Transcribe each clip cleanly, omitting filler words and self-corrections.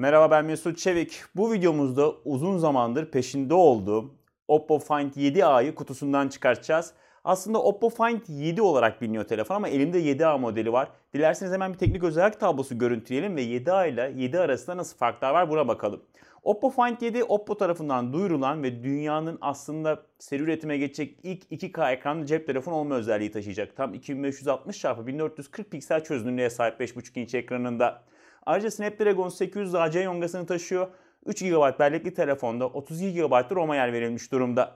Merhaba, ben Mesut Çevik. Bu videomuzda uzun zamandır peşinde olduğum Oppo Find 7A'yı kutusundan çıkartacağız. Aslında Oppo Find 7 olarak biliniyor telefon ama elimde 7A modeli var. Dilerseniz hemen bir teknik özellik tablosu görüntüleyelim ve 7A ile 7 arasında nasıl farklar var buna bakalım. Oppo Find 7, Oppo tarafından duyurulan ve dünyanın aslında seri üretime geçecek ilk 2K ekranlı cep telefonu olma özelliği taşıyacak. Tam 2560x1440 piksel çözünürlüğe sahip 5.5 inç ekranında. Ayrıca Snapdragon 800 AC yongasını taşıyor. 3 GB bellekli telefonda 32 GB ROM'a yer verilmiş durumda.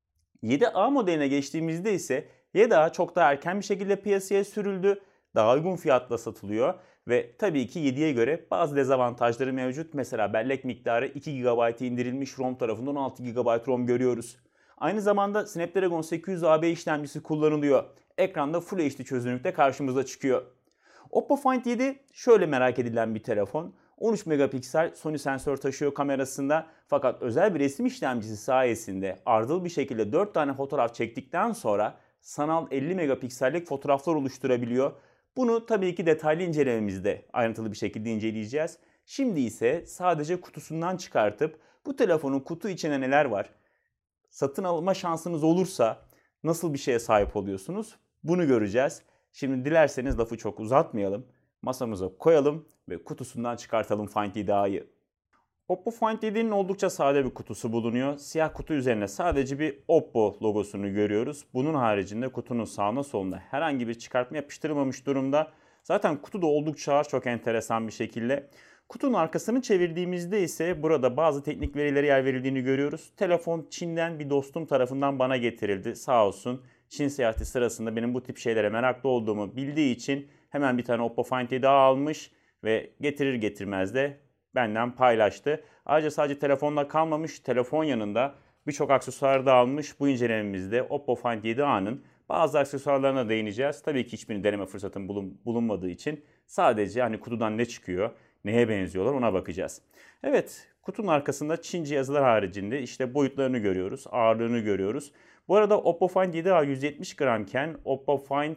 7A modeline geçtiğimizde ise 7A çok daha erken bir şekilde piyasaya sürüldü. Daha uygun fiyatla satılıyor ve tabii ki 7'ye göre bazı dezavantajları mevcut. Mesela bellek miktarı 2 GB indirilmiş, ROM tarafından 16 GB ROM görüyoruz. Aynı zamanda Snapdragon 800 AB işlemcisi kullanılıyor. Ekranda Full HD çözünürlükte karşımıza çıkıyor. Oppo Find 7 şöyle merak edilen bir telefon. 13 megapiksel Sony sensör taşıyor kamerasında, fakat özel bir resim işlemcisi sayesinde ardıl bir şekilde 4 tane fotoğraf çektikten sonra sanal 50 megapiksellik fotoğraflar oluşturabiliyor. Bunu tabii ki detaylı incelememizde ayrıntılı bir şekilde inceleyeceğiz. Şimdi ise sadece kutusundan çıkartıp bu telefonun kutu içine neler var, satın alma şansınız olursa nasıl bir şeye sahip oluyorsunuz, bunu göreceğiz. Şimdi dilerseniz lafı çok uzatmayalım, masamıza koyalım ve kutusundan çıkartalım Find 7A'yı. Oppo Find 7'nin oldukça sade bir kutusu bulunuyor. Siyah kutu üzerine sadece bir Oppo logosunu görüyoruz. Bunun haricinde kutunun sağına soluna herhangi bir çıkartma yapıştırılmamış durumda. Zaten kutu da oldukça ağır, çok enteresan bir şekilde. Kutunun arkasını çevirdiğimizde ise burada bazı teknik verilere yer verildiğini görüyoruz. Telefon Çin'den bir dostum tarafından bana getirildi. Sağ olsun, Çin seyahati sırasında benim bu tip şeylere meraklı olduğumu bildiği için hemen bir tane Oppo Find 7 almış ve getirir getirmez de benden paylaştı. Ayrıca sadece telefonla kalmamış, telefon yanında birçok aksesuar da almış. Bu incelememizde Oppo Find 7A'nın bazı aksesuarlarına değineceğiz. Tabii ki hiçbirini deneme fırsatım bulunmadığı için sadece hani kutudan ne çıkıyor, neye benziyorlar ona bakacağız. Evet, kutunun arkasında Çince yazılar haricinde işte boyutlarını görüyoruz, ağırlığını görüyoruz. Bu arada Oppo Find 7A 170 gramken Oppo Find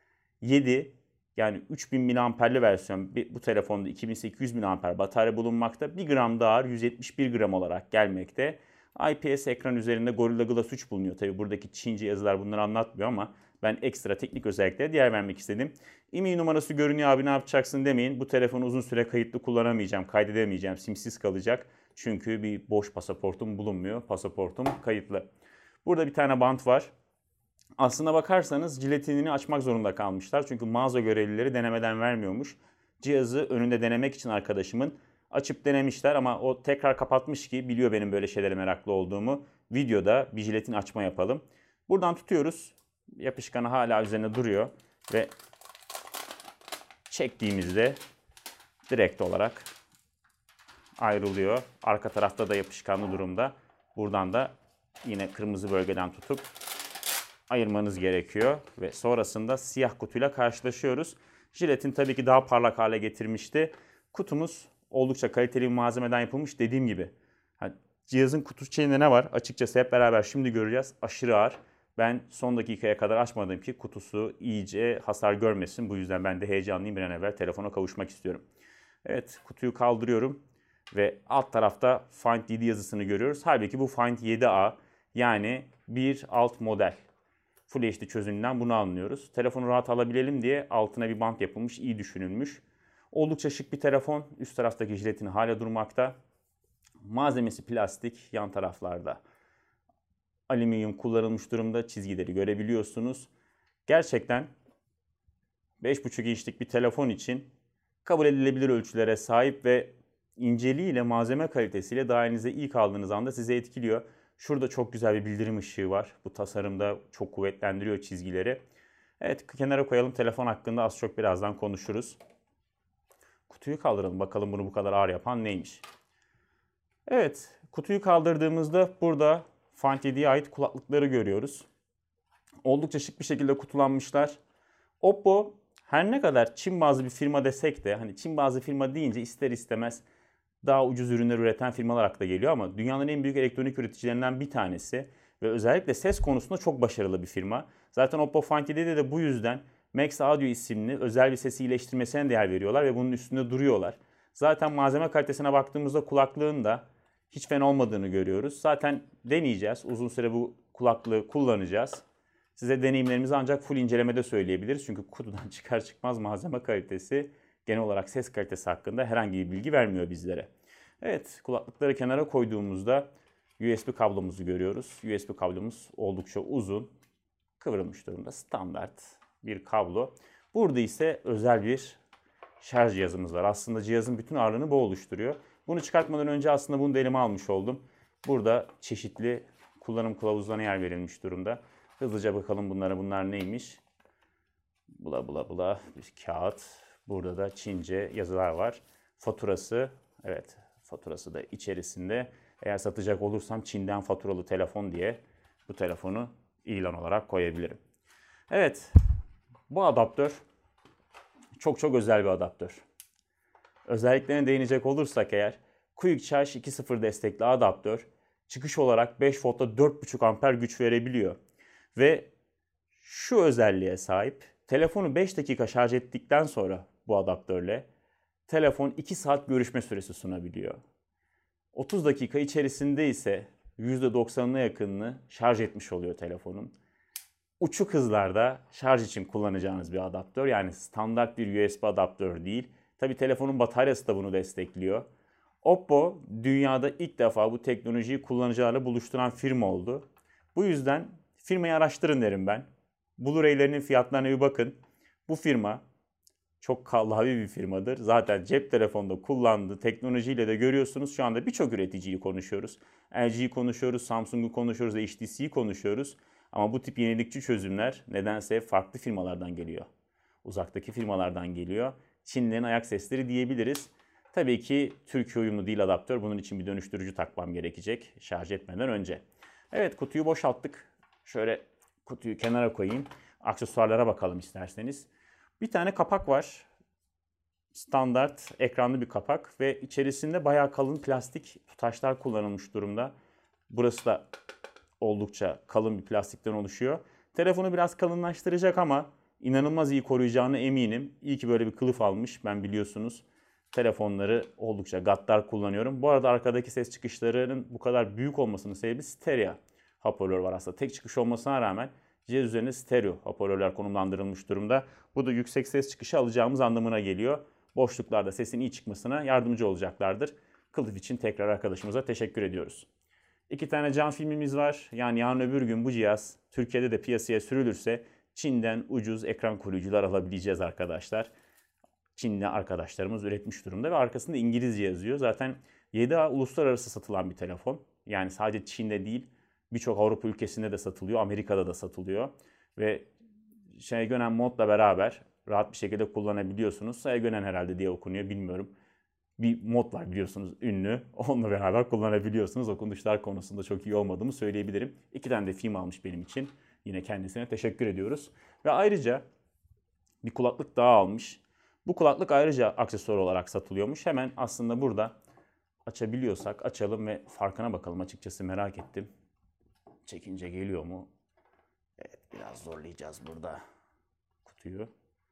7, yani 3000 miliamperli versiyon, bu telefonda 2800 miliamper batarya bulunmakta. 1 gram daha ağır, 171 gram olarak gelmekte. IPS ekran üzerinde Gorilla Glass 3 bulunuyor. Tabi buradaki Çince yazılar bunları anlatmıyor ama ben ekstra teknik özelliklere değer vermek istedim. IMEI numarası görünüyor, abi ne yapacaksın demeyin. Bu telefonu uzun süre kayıtlı kullanamayacağım, kaydedemeyeceğim, simsiz kalacak. Çünkü bir boş pasaportum bulunmuyor. Pasaportum kayıtlı. Burada bir tane bant var. Aslına bakarsanız jiletinini açmak zorunda kalmışlar. Çünkü mağaza görevlileri denemeden vermiyormuş. Cihazı önünde denemek için arkadaşımın açıp denemişler ama o tekrar kapatmış ki biliyor benim böyle şeylere meraklı olduğumu. Videoda bir jiletin açma yapalım. Buradan tutuyoruz. Yapışkanı hala üzerine duruyor ve çektiğimizde direkt olarak ayrılıyor. Arka tarafta da yapışkanlı durumda. Buradan da yine kırmızı bölgeden tutup ayırmanız gerekiyor ve sonrasında siyah kutuyla karşılaşıyoruz. Jiletin tabii ki daha parlak hale getirmişti. Kutumuz oldukça kaliteli bir malzemeden yapılmış, dediğim gibi. Cihazın kutu içinde ne var? Açıkçası hep beraber şimdi göreceğiz. Aşırı ağır. Ben son dakikaya kadar açmadım ki kutusu iyice hasar görmesin. Bu yüzden ben de heyecanlıyım, bir an evvel telefona kavuşmak istiyorum. Evet, kutuyu kaldırıyorum ve alt tarafta Find 7 yazısını görüyoruz. Halbuki bu Find 7A, yani bir alt model. Full HD çözünürlüğünden bunu anlıyoruz. Telefonu rahat alabilelim diye altına bir bant yapılmış, iyi düşünülmüş. Oldukça şık bir telefon. Üst taraftaki jiletini hala durmakta. Malzemesi plastik, yan taraflarda alüminyum kullanılmış durumda. Çizgileri görebiliyorsunuz. Gerçekten 5,5 inçlik bir telefon için kabul edilebilir ölçülere sahip ve inceliğiyle, malzeme kalitesiyle daha elinize ilk aldığınız anda sizi etkiliyor. Şurada çok güzel bir bildirim ışığı var. Bu tasarımda çok kuvvetlendiriyor çizgileri. Evet, kenara koyalım. Telefon hakkında az çok birazdan konuşuruz. Kutuyu kaldıralım. Bakalım bunu bu kadar ağır yapan neymiş? Evet, kutuyu kaldırdığımızda burada Find 7'ye ait kulaklıkları görüyoruz. Oldukça şık bir şekilde kutulanmışlar. Oppo her ne kadar Çin bazlı bir firma desek de, hani Çin bazlı firma deyince ister istemez daha ucuz ürünler üreten firmalar akla geliyor ama dünyanın en büyük elektronik üreticilerinden bir tanesi ve özellikle ses konusunda çok başarılı bir firma. Zaten Oppo Find 7'de de bu yüzden Max Audio isimli özel bir ses iyileştirmesine değer veriyorlar ve bunun üstünde duruyorlar. Zaten malzeme kalitesine baktığımızda kulaklığın da hiç fena olmadığını görüyoruz. Zaten deneyeceğiz. Uzun süre bu kulaklığı kullanacağız. Size deneyimlerimizi ancak full incelemede söyleyebiliriz. Çünkü kutudan çıkar çıkmaz malzeme kalitesi genel olarak ses kalitesi hakkında herhangi bir bilgi vermiyor bizlere. Evet, kulaklıkları kenara koyduğumuzda USB kablomuzu görüyoruz. USB kablomuz oldukça uzun, kıvrılmış durumda. Standart bir kablo. Burada ise özel bir şarj cihazımız var. Aslında cihazın bütün ağırlığını bu oluşturuyor. Bunu çıkartmadan önce aslında bunu da elime almış oldum. Burada çeşitli kullanım kılavuzlarına yer verilmiş durumda. Hızlıca bakalım bunlar neymiş. Bula bir kağıt. Burada da Çince yazılar var. Faturası, evet faturası da içerisinde. Eğer satacak olursam Çin'den faturalı telefon diye bu telefonu ilan olarak koyabilirim. Evet, bu adaptör çok özel bir adaptör. Özelliklerine değinecek olursak eğer, Quick Charge 2.0 destekli adaptör çıkış olarak 5 voltta 4.5 amper güç verebiliyor. Ve şu özelliğe sahip, telefonu 5 dakika şarj ettikten sonra bu adaptörle telefon 2 saat görüşme süresi sunabiliyor. 30 dakika içerisinde ise %90'ına yakınını şarj etmiş oluyor telefonun. Uçuk hızlarda şarj için kullanacağınız bir adaptör. Yani standart bir USB adaptör değil. Tabii telefonun bataryası da bunu destekliyor. Oppo dünyada ilk defa bu teknolojiyi kullanıcılarla buluşturan firma oldu. Bu yüzden firmayı araştırın derim ben. Blu-ray'lerinin fiyatlarına bir bakın. Bu firma çok kallavi bir firmadır. Zaten cep telefonunda kullandığı teknolojiyle de görüyorsunuz. Şu anda birçok üreticiyi konuşuyoruz. LG'yi konuşuyoruz, Samsung'u konuşuyoruz, HTC'yi konuşuyoruz. Ama bu tip yenilikçi çözümler nedense farklı firmalardan geliyor. Uzaktaki firmalardan geliyor. Çinlilerin ayak sesleri diyebiliriz. Tabii ki Türkiye uyumlu değil adaptör. Bunun için bir dönüştürücü takmam gerekecek şarj etmeden önce. Evet, kutuyu boşalttık. Şöyle kutuyu kenara koyayım. Aksesuarlara bakalım isterseniz. Bir tane kapak var. Standart ekranlı bir kapak ve içerisinde bayağı kalın plastik tutaçlar kullanılmış durumda. Burası da oldukça kalın bir plastikten oluşuyor. Telefonu biraz kalınlaştıracak ama inanılmaz iyi koruyacağına eminim. İyi ki böyle bir kılıf almış. Ben biliyorsunuz telefonları oldukça gaddar kullanıyorum. Bu arada arkadaki ses çıkışlarının bu kadar büyük olmasının sebebi stereo hoparlör var aslında. Tek çıkış olmasına rağmen cihaz üzerine stereo hoparlörler konumlandırılmış durumda. Bu da yüksek ses çıkışı alacağımız anlamına geliyor. Boşluklarda sesin iyi çıkmasına yardımcı olacaklardır. Kılıf için tekrar arkadaşımıza teşekkür ediyoruz. 2 tane cam filmimiz var. Yani yarın öbür gün bu cihaz Türkiye'de de piyasaya sürülürse Çin'den ucuz ekran koruyucular alabileceğiz arkadaşlar. Çinli arkadaşlarımız üretmiş durumda ve arkasında İngilizce yazıyor. Zaten 7A uluslararası satılan bir telefon. Yani sadece Çin'de değil birçok Avrupa ülkesinde de satılıyor. Amerika'da da satılıyor. Ve Şaygönen modla beraber rahat bir şekilde kullanabiliyorsunuz. Şaygönen herhalde diye okunuyor bilmiyorum. Bir mod var biliyorsunuz ünlü. Onunla beraber kullanabiliyorsunuz. Okunuşlar konusunda çok iyi olmadığımı söyleyebilirim. 2 tane de film almış benim için. Yine kendisine teşekkür ediyoruz. Ve ayrıca bir kulaklık daha almış. Bu kulaklık ayrıca aksesuar olarak satılıyormuş. Hemen aslında burada açabiliyorsak açalım ve farkına bakalım. Açıkçası merak ettim. Çekince geliyor mu? Evet, biraz zorlayacağız burada kutuyu.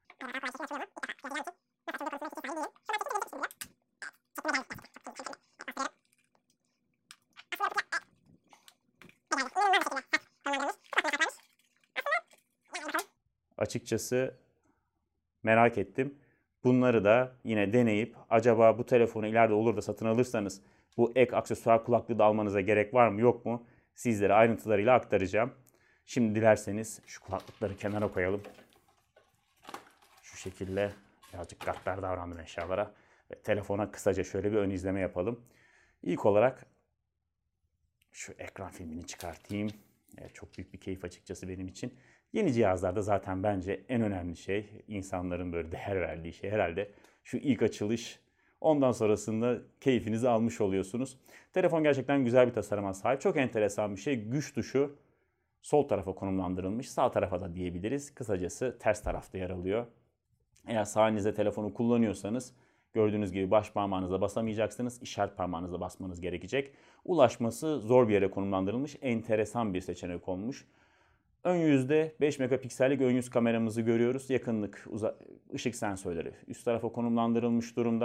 Açıkçası merak ettim. Bunları da yine deneyip acaba bu telefonu ileride olur da satın alırsanız bu ek aksesuar kulaklığı da almanıza gerek var mı yok mu? Sizlere ayrıntılarıyla aktaracağım. Şimdi dilerseniz şu kulaklıkları kenara koyalım. Şu şekilde birazcık gaddar davrandım eşyalara. Ve telefona kısaca şöyle bir ön izleme yapalım. İlk olarak şu ekran filmini çıkartayım. Evet, çok büyük bir keyif açıkçası benim için. Yeni cihazlarda zaten bence en önemli şey, insanların böyle değer verdiği şey herhalde şu ilk açılış. Ondan sonrasında keyfinizi almış oluyorsunuz. Telefon gerçekten güzel bir tasarıma sahip. Çok enteresan bir şey. Güç tuşu sol tarafa konumlandırılmış. Sağ tarafa da diyebiliriz. Kısacası ters tarafta yer alıyor. Eğer sağ elinizde telefonu kullanıyorsanız gördüğünüz gibi baş parmağınızla basamayacaksınız. İşaret parmağınızla basmanız gerekecek. Ulaşması zor bir yere konumlandırılmış. Enteresan bir seçenek olmuş. Ön yüzde 5 megapiksellik ön yüz kameramızı görüyoruz. Yakınlık, ışık sensörleri üst tarafa konumlandırılmış durumda.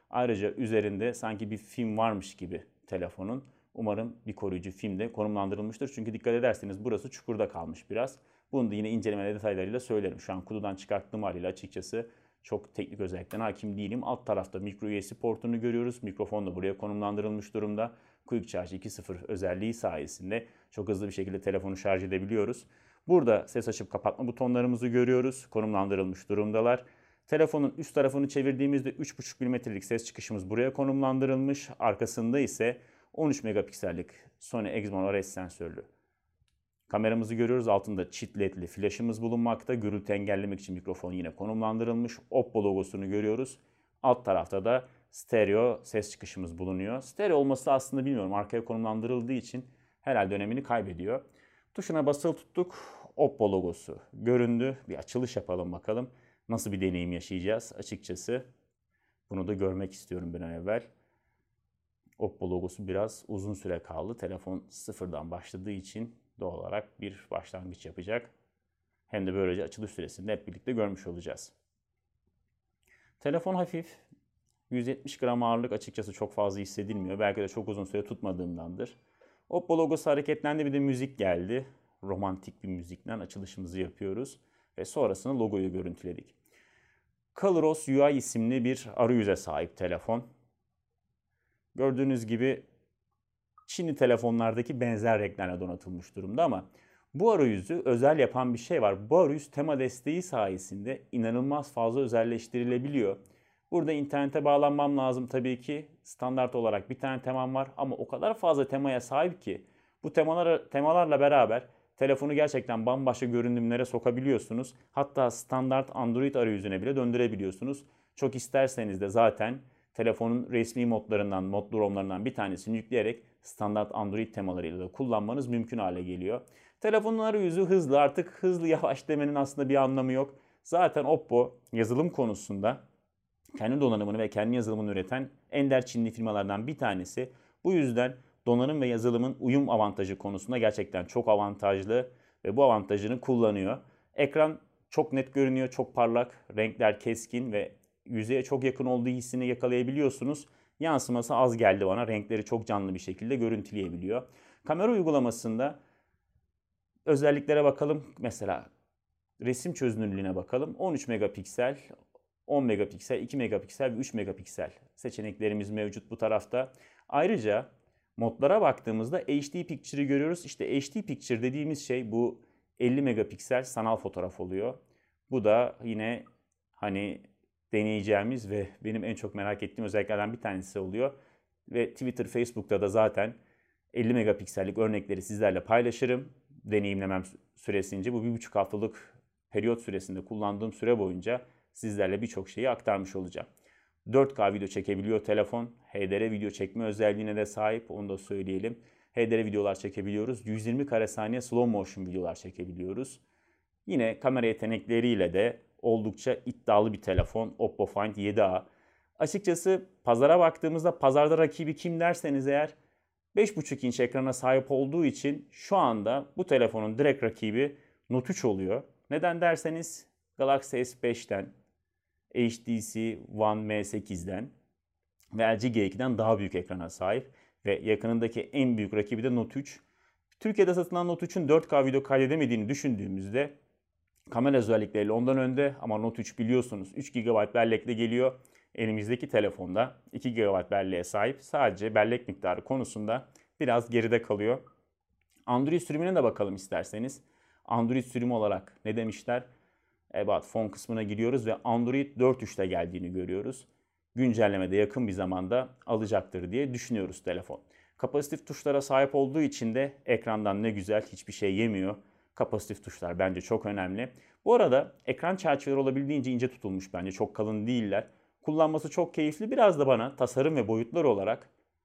Ayrıca üzerinde sanki bir film varmış gibi telefonun. Umarım bir koruyucu film de konumlandırılmıştır. Çünkü dikkat ederseniz burası çukurda kalmış biraz. Bunu da yine inceleme detaylarıyla söylerim. Şu an kutudan çıkarttığım haliyle açıkçası çok teknik özelliklerine hakim değilim. Alt tarafta micro USB portunu görüyoruz. Mikrofon da buraya konumlandırılmış durumda. Quick Charge 2.0 özelliği sayesinde çok hızlı bir şekilde telefonu şarj edebiliyoruz. Burada ses açıp kapatma butonlarımızı görüyoruz. Konumlandırılmış durumdalar. Telefonun üst tarafını çevirdiğimizde 3.5 mm'lik ses çıkışımız buraya konumlandırılmış. Arkasında ise 13 megapiksellik Sony Exmor RS sensörlü kameramızı görüyoruz. Altında çift ledli flaşımız bulunmakta. Gürültü engellemek için mikrofon yine konumlandırılmış. Oppo logosunu görüyoruz. Alt tarafta da stereo ses çıkışımız bulunuyor. Stereo olması aslında bilmiyorum. Arkaya konumlandırıldığı için herhalde önemini kaybediyor. Tuşuna basılı tuttuk. Oppo logosu göründü. Bir açılış yapalım bakalım. Nasıl bir deneyim yaşayacağız açıkçası. Bunu da görmek istiyorum bir an evvel. Oppo logosu biraz uzun süre kaldı. Telefon sıfırdan başladığı için doğal olarak bir başlangıç yapacak. Hem de böylece açılış süresini hep birlikte görmüş olacağız. Telefon hafif. 170 gram ağırlık açıkçası çok fazla hissedilmiyor. Belki de çok uzun süre tutmadığımdandır. Oppo logosu hareketlendi, bir de müzik geldi. Romantik bir müzikle açılışımızı yapıyoruz. Ve sonrasında logoyu görüntüledik. ColorOS UI isimli bir arayüze sahip telefon. Gördüğünüz gibi Çinli telefonlardaki benzer renklerle donatılmış durumda ama bu arayüzü özel yapan bir şey var. Bu arayüz tema desteği sayesinde inanılmaz fazla özelleştirilebiliyor. Burada internete bağlanmam lazım tabii ki. Standart olarak bir tane temam var ama o kadar fazla temaya sahip ki bu temalarla beraber telefonu gerçekten bambaşka görünümlere sokabiliyorsunuz. Hatta standart Android arayüzüne bile döndürebiliyorsunuz. Çok isterseniz de zaten telefonun resmi modlarından, mod ROM'larından bir tanesini yükleyerek standart Android temalarıyla da kullanmanız mümkün hale geliyor. Telefonun arayüzü hızlı, artık hızlı yavaş demenin aslında bir anlamı yok. Zaten Oppo yazılım konusunda kendi donanımını ve kendi yazılımını üreten ender Çinli firmalardan bir tanesi. Bu yüzden donanım ve yazılımın uyum avantajı konusunda gerçekten çok avantajlı ve bu avantajını kullanıyor. Ekran çok net görünüyor, çok parlak, renkler keskin ve yüzeye çok yakın olduğu hissini yakalayabiliyorsunuz. Yansıması az geldi bana. Renkleri çok canlı bir şekilde görüntüleyebiliyor. Kamera uygulamasında özelliklere bakalım. Mesela resim çözünürlüğüne bakalım. 13 megapiksel, 10 megapiksel, 2 megapiksel ve 3 megapiksel seçeneklerimiz mevcut bu tarafta. Ayrıca modlara baktığımızda HD Picture'ı görüyoruz. İşte HD Picture dediğimiz şey bu 50 megapiksel sanal fotoğraf oluyor. Bu da yine hani deneyeceğimiz ve benim en çok merak ettiğim özelliklerden bir tanesi oluyor. Ve Twitter, Facebook'ta da zaten 50 megapiksellik örnekleri sizlerle paylaşırım. Deneyimlemem süresince bu 1,5 haftalık periyot süresinde kullandığım süre boyunca sizlerle birçok şeyi aktarmış olacağım. 4K video çekebiliyor telefon. HDR video çekme özelliğine de sahip, onu da söyleyelim. HDR videolar çekebiliyoruz. 120 kare saniye slow motion videolar çekebiliyoruz. Yine kamera yetenekleriyle de oldukça iddialı bir telefon Oppo Find 7A. Açıkçası pazara baktığımızda pazarda rakibi kim derseniz eğer 5,5 inç ekrana sahip olduğu için şu anda bu telefonun direkt rakibi Note 3 oluyor. Neden derseniz Galaxy S5'ten, HTC One M8'den ve LG G2'den daha büyük ekrana sahip ve yakınındaki en büyük rakibi de Note 3. Türkiye'de satılan Note 3'ün 4K video kaydedemediğini düşündüğümüzde kamera özellikleriyle ondan önde ama Note 3 biliyorsunuz 3 GB bellekle geliyor. Elimizdeki telefonda 2 GB belleğe sahip, sadece bellek miktarı konusunda biraz geride kalıyor. Android sürümüne de bakalım isterseniz. Android sürümü olarak ne demişler? About Phone kısmına giriyoruz ve Android 4.3'te geldiğini görüyoruz. Güncellemede yakın bir zamanda alacaktır diye düşünüyoruz telefon. Kapasitif tuşlara sahip olduğu için de ekrandan ne güzel, hiçbir şey yemiyor. Kapasitif tuşlar bence çok önemli. Bu arada ekran çerçeveleri olabildiğince ince tutulmuş bence. Çok kalın değiller. Kullanması çok keyifli. Biraz da bana tasarım ve boyutlar olarak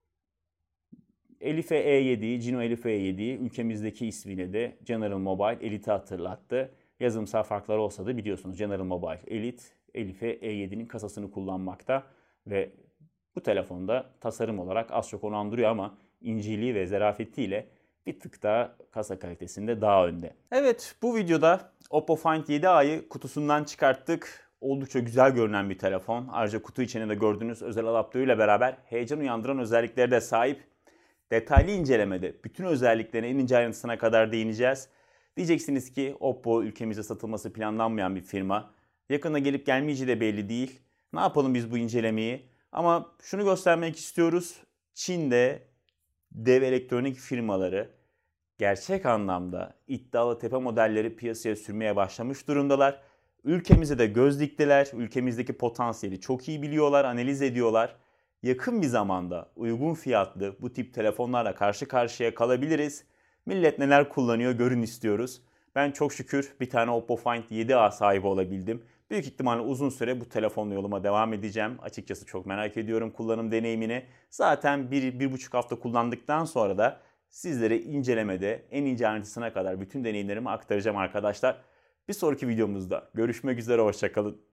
Elife E7'yi, Gino Elife E7'yi ülkemizdeki ismiyle de General Mobile Elite'i hatırlattı. Yazılımsal farkları olsa da biliyorsunuz General Mobile Elite, Elife E7'nin kasasını kullanmakta ve bu telefonda tasarım olarak az çok onu andırıyor ama inceliği ve zarafetiyle bir tık daha kasa kalitesinde daha önde. Evet, bu videoda Oppo Find 7A'yı kutusundan çıkarttık. oldukça güzel görünen bir telefon. Ayrıca kutu içinde de gördüğünüz özel adaptörüyle beraber heyecan uyandıran özelliklere de sahip. Detaylı incelemede bütün özelliklerine en ince ayrıntısına kadar değineceğiz. Diyeceksiniz ki Oppo ülkemizde satılması planlanmayan bir firma. Yakında gelip gelmeyeceği de belli değil. Ne yapalım biz bu incelemeyi? Ama şunu göstermek istiyoruz. Çin'de dev elektronik firmaları gerçek anlamda iddialı tepe modelleri piyasaya sürmeye başlamış durumdalar. Ülkemize de göz diktiler. Ülkemizdeki potansiyeli çok iyi biliyorlar, analiz ediyorlar. Yakın bir zamanda uygun fiyatlı bu tip telefonlarla karşı karşıya kalabiliriz. Millet neler kullanıyor görün istiyoruz. Ben çok şükür bir tane Oppo Find 7A sahibi olabildim. Büyük ihtimalle uzun süre bu telefonla yoluma devam edeceğim. Açıkçası çok merak ediyorum kullanım deneyimini. Zaten 1-1,5 hafta kullandıktan sonra da sizlere incelemede en ince ayrıntısına kadar bütün deneyimlerimi aktaracağım arkadaşlar. Bir sonraki videomuzda görüşmek üzere, hoşça kalın.